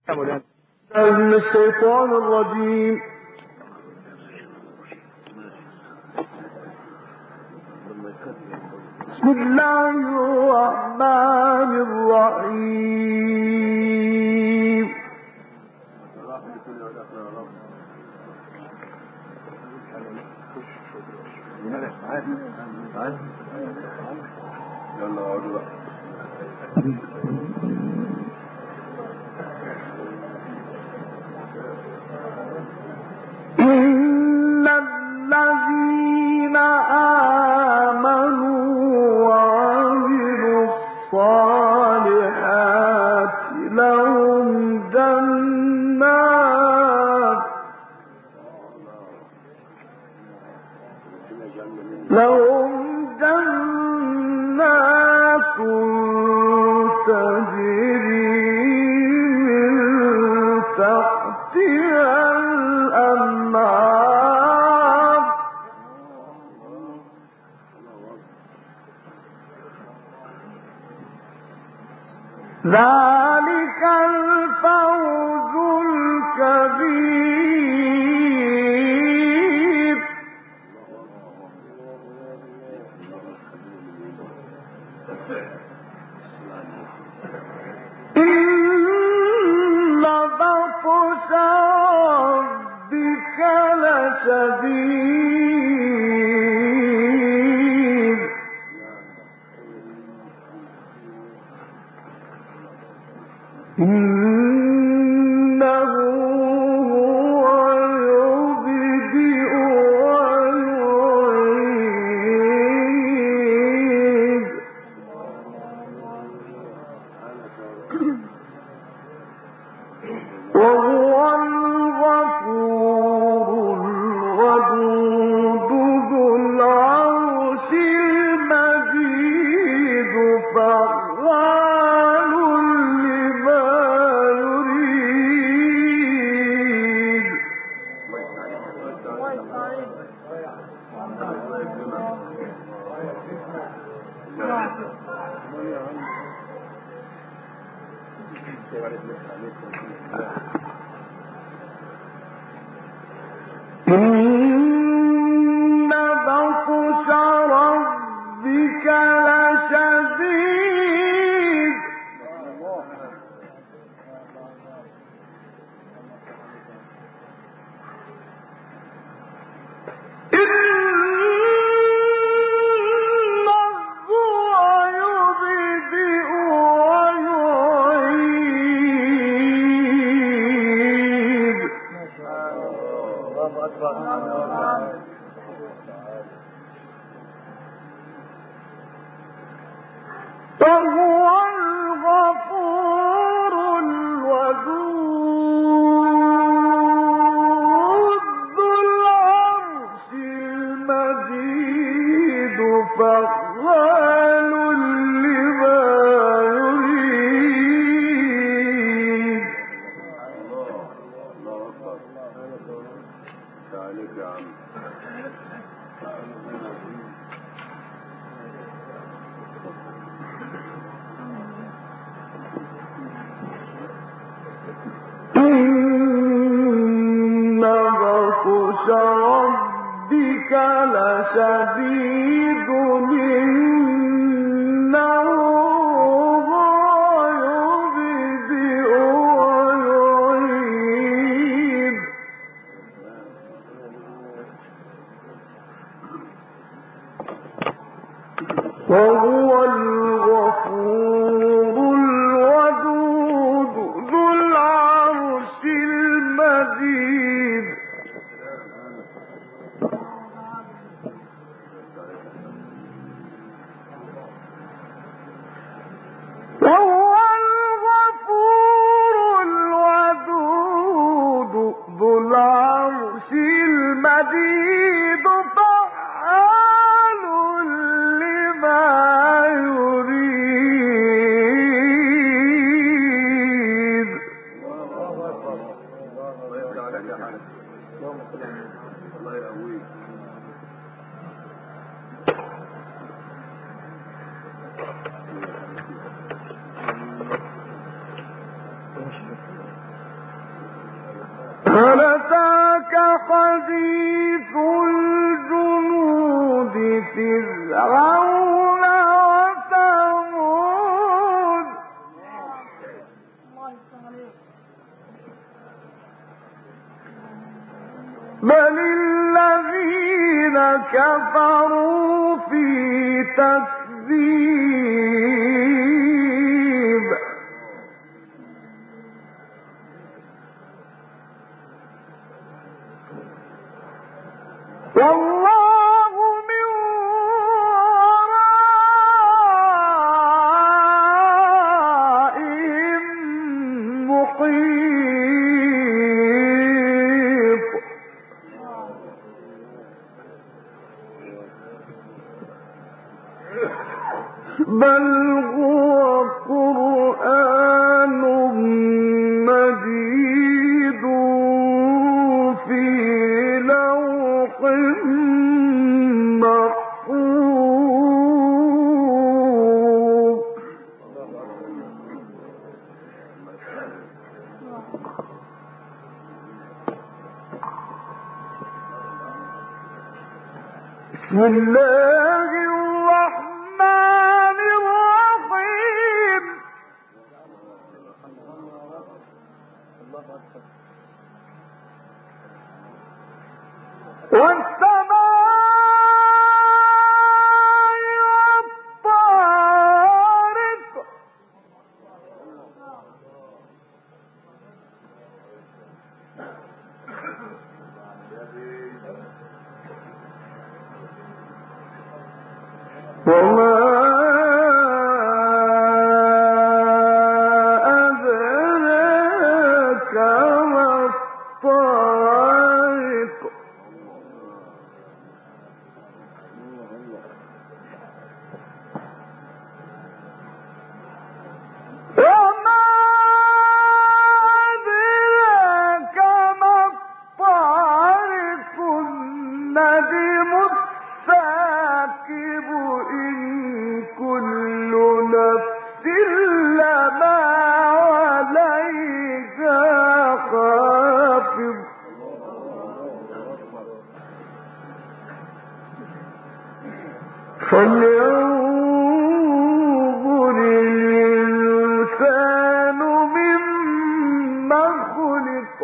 من الشيطان الرجيم. بسم الله الرحمن الرحيم. إن الذين آمنوا وعملوا الصالحات لهم جنات تجري من تحتها الأنهار ذلك الفوز الكبير. إن بطش ربك لشديد إنه هو يبدئ ويعيد وهو الغفور الودود ذو العرش المجيد فعال لما يريد. إن بطش ربك لشديد إنه يبدئ ويعيد وهو الغفور الودود ذو العرش المجيد فعال لما يريد. إن بطش ربك لشديد إنه هو يبدئ ويعيد وهو الغفور الودود ذو العرش المجيد وهو الغفور الودود ذو العرش المجيد فعال لما يريد. هل أتاك حديث الجنود فرعون وثمود بل الذين كفروا في تكذيب والله من ورائهم محيط بل هو قرآن مجيد في لوح محفوظ بسم الله الرحمن الرحيم والسماء والطارق وما أدراك ما الطارق وما أدراك ما الطارق النجم الثاقب إن كل نفس لما عليها حافظ فلينظر الإنسان مما خلق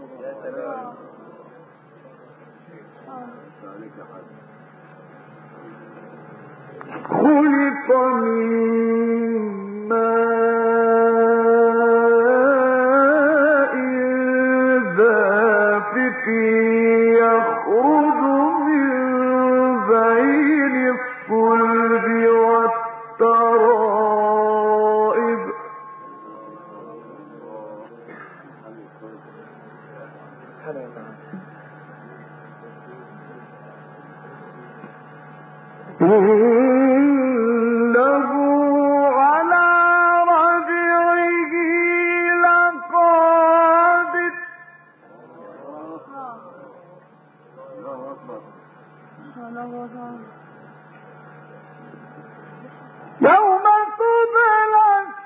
خلق من ماء دافق يخرج من بين الصلب والترائب إنه على رجعه لقادر يوم تبلى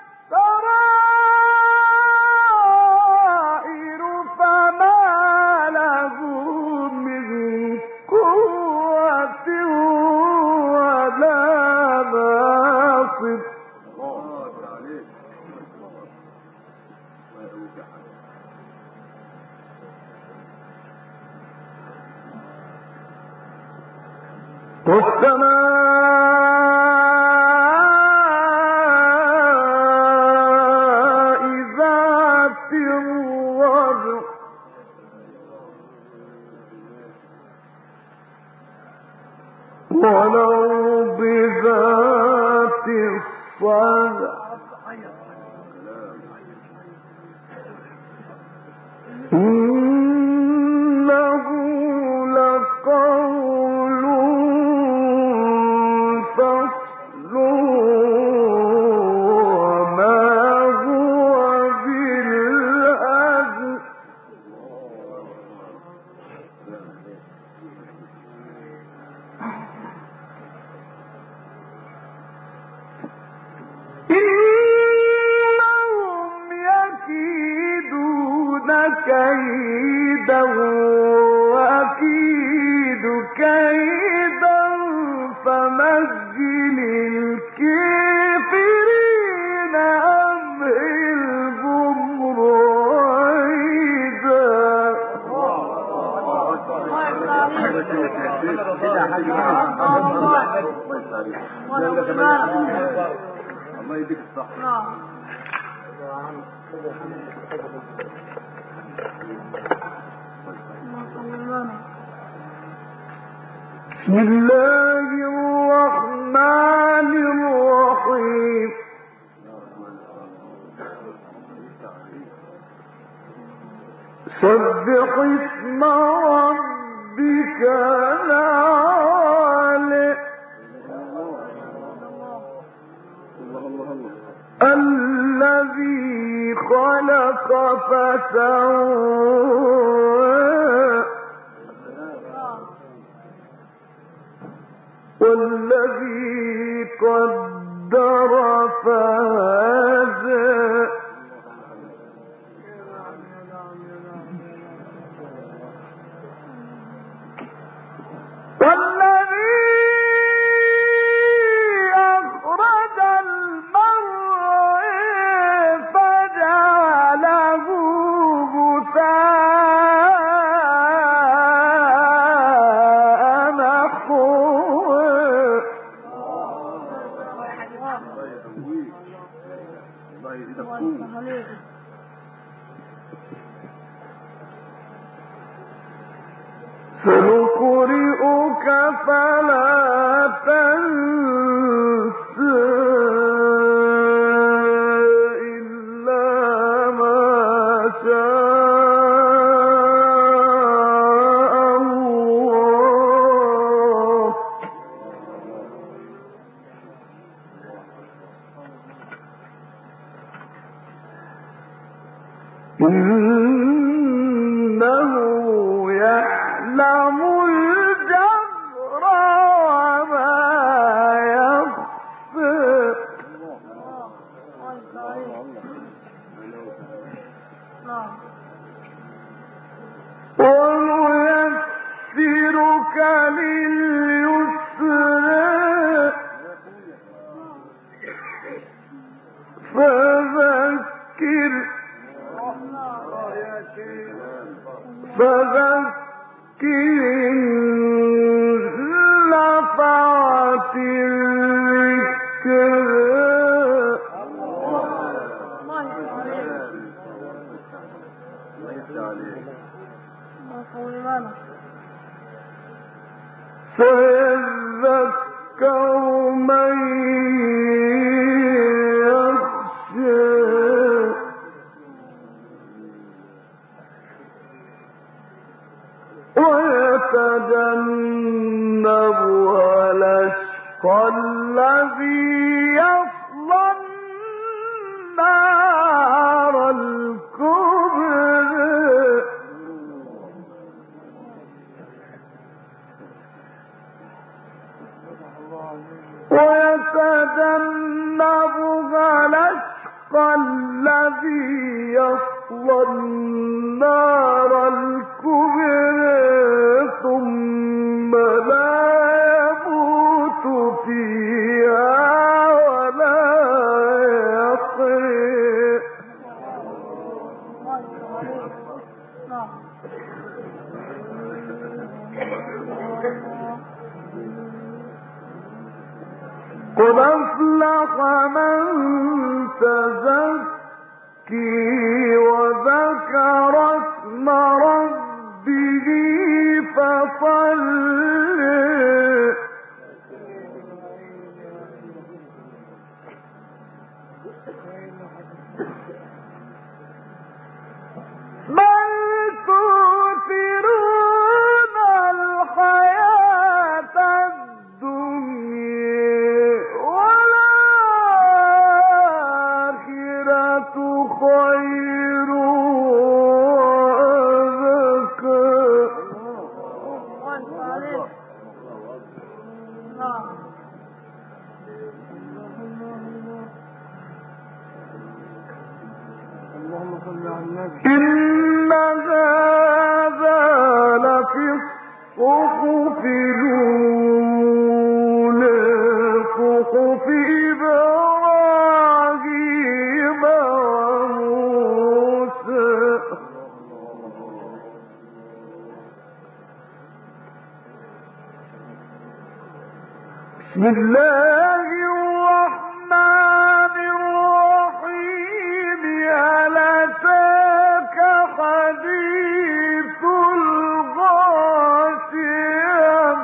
السرائر فما له من قوة ولا ناصر والسماء ذات الرجع والأرض ذات الصدع إنه لقول فصل وما هو بالهزل إن كيدا وأكيد كيدا فمهل الكافرين أمهلهم رويدا. الله يديك الصحة. بسم الله الرحمن الرحيم. سبح اسم ربك الأعلى الذي خلق فسوى والذي قدر فهدى والذي أخرج المرعى فجعله غثاء نحوه. سنقرئك فلا تنسى إلا ما شاء الله إنه يعلم الجهر وما يخفى ونيسرك لليسرى فذكر إن نفعت الذكرى سيذكر من يخشى ويتجنبها الأشقى الذي يصلى النار الكبرى ويتجنبها الأشقى الذي يصلى النار الكبرى ثم لا يموت فيها ولا يحيى. قد أفلح من تزكي وذكر اسم ربه فصلى بل تؤثرون الحياة الدنيا والآخرة خير بسم الله الرحمن الرحيم. هل أتاك حديث الغاشية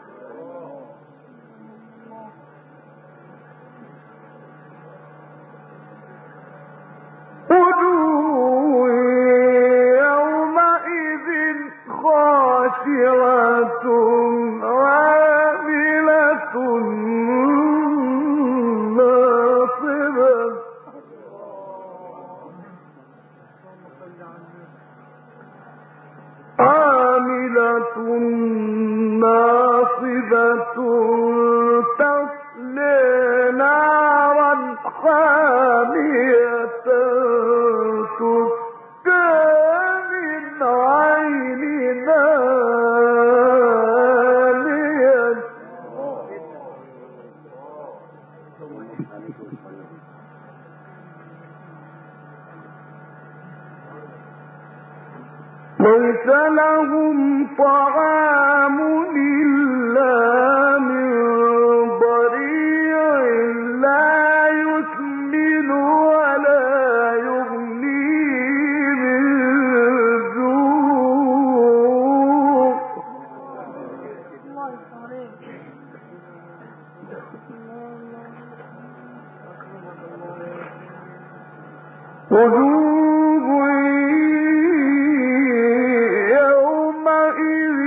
وجوه يومئذ خاشعة عاملة ناصبة تصلي نارا حامية تسقى من عين آنية ليس لهم طعام إلا من ضريع لا يسمن ولا يغني من جوع وجوه يومئذ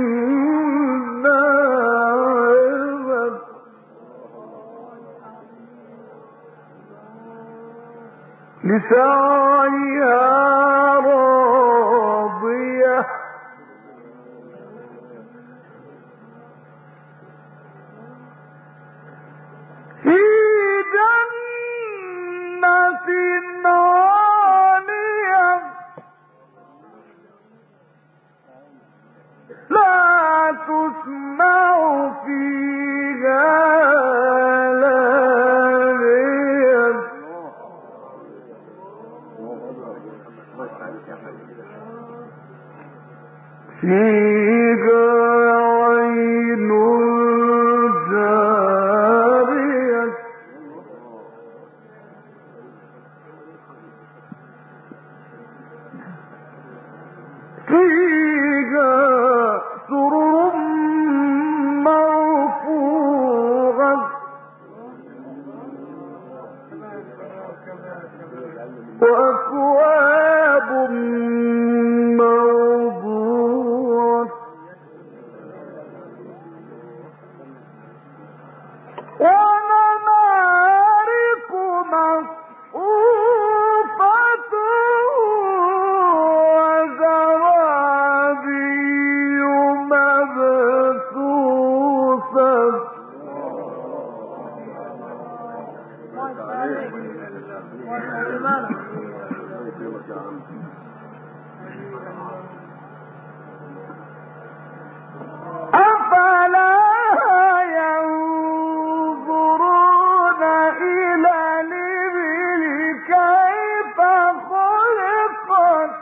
ناعمة لسعيها راضية في جنة عالية لا تسمع فيها لاغيا فيها عين جارية فيها سرر مرفوعة وأكواب موضوعة ونمارق مصفوفة وزرابي مبثوثة أفلا ينظرون إلى الإبل كيف خلقت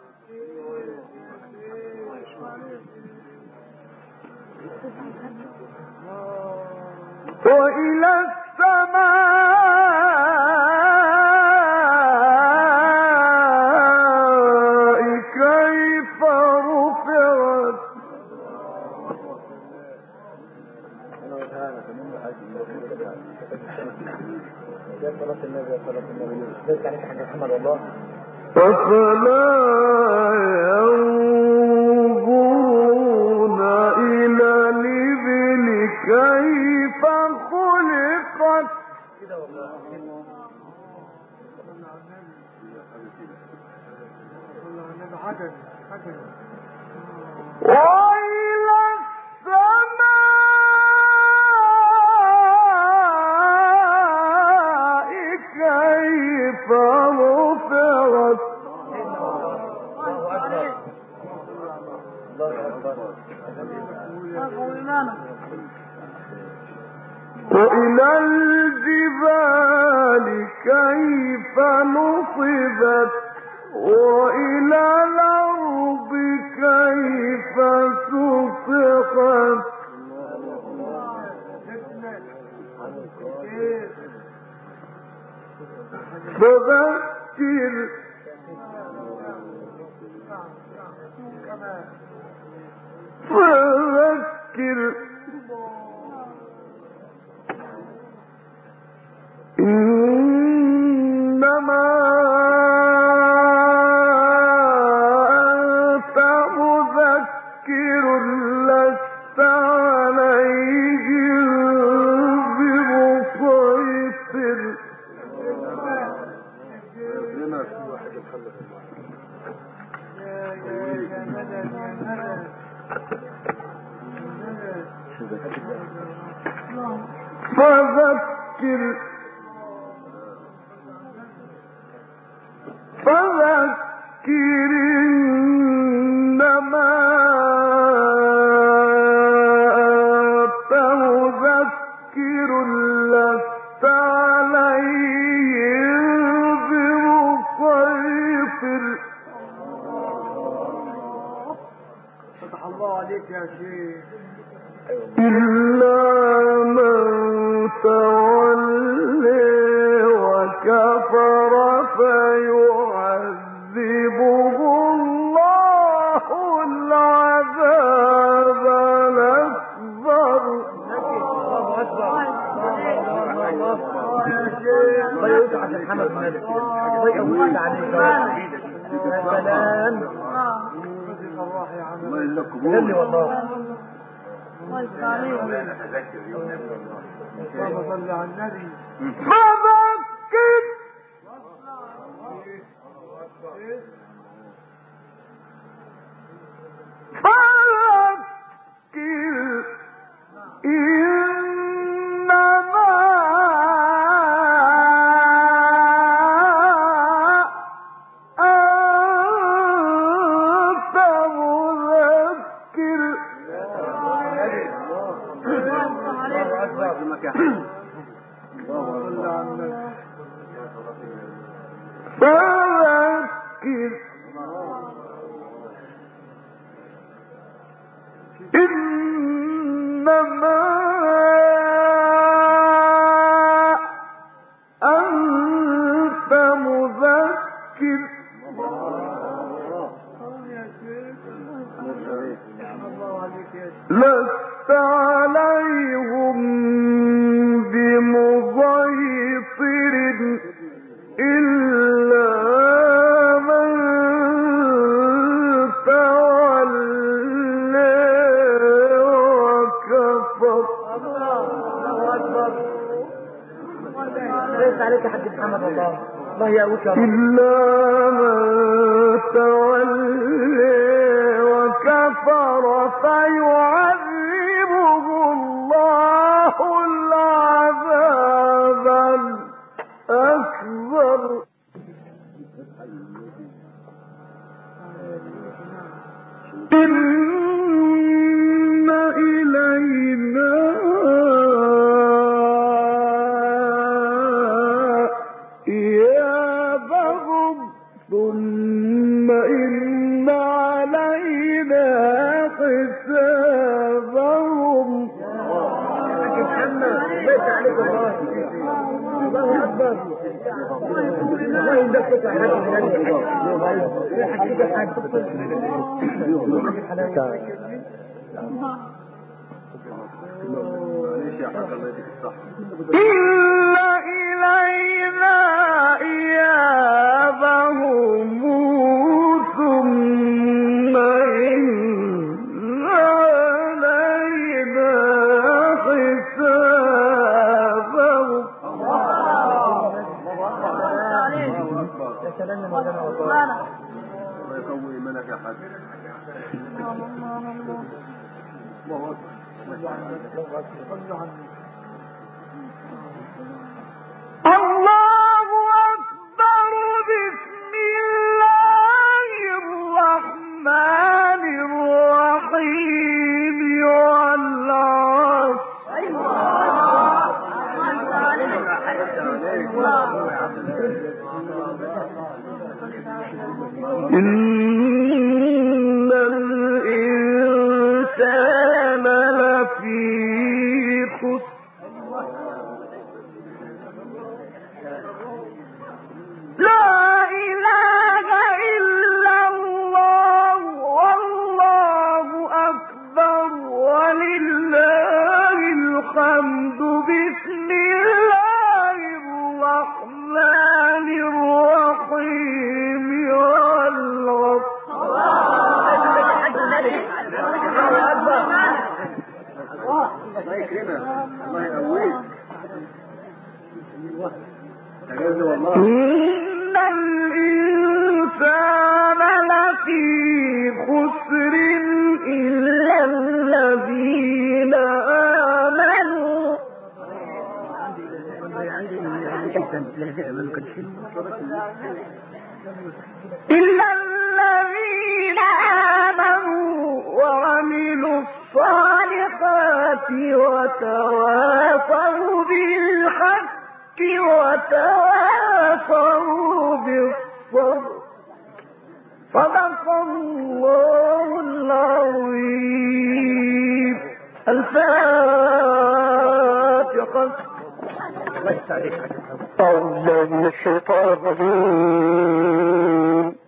وإلى السماء كيف رفعت أفلا ينظرون إلى الإبل كيف خلقت وإلى السماء كيف رفعت وإلى الجبال كيف نصبت وإلى الأرض كيف سطحت فذكر إنما أنت مذكر لست عليهم بمسيطر فذكر إنما أنت مذكر لست عليهم بمسيطر فتح الله عليك يا شيخ إلا من تولي وكفر فيعذبه الله العذاب الأكبر. ضيق عشان محمد مالك ضيق وقال عليك يا سلام غني والله الله عليه اللهم صل على النبي فذكر إنما أنت مذكر فذكر إنما أنت مذكر لست عليهم بمسيطر إلا من تولى وكفر. ليس عليك حد محمد والله الله يقويك يا رب إلا من تولى وكفر فيعذبه الله العذاب الأكبر. إن إلينا إيابهم ثم إن علينا حسابهم. ليس عليك والله الله أكبر الله يمدكك يا حاج إلا إلينا إيابهم ثم إن علينا حسابهم. يا سلام يا مولانا والله الله يقوي ايمانك يا حاج الله أكبر. بسم الله الرحمن الرحيم. والعصر إن الإنسان لفي خسر لا إله إلا الله والله الله يقويك. إن الإنسان لفي خسر إلا الذين آمنوا وعملوا الصالحات وتواصوا بالحق وتواصوا بالصبر. صدق الله العظيم. الفاتحة. أعوذ بالله من الشيطان الرجيم.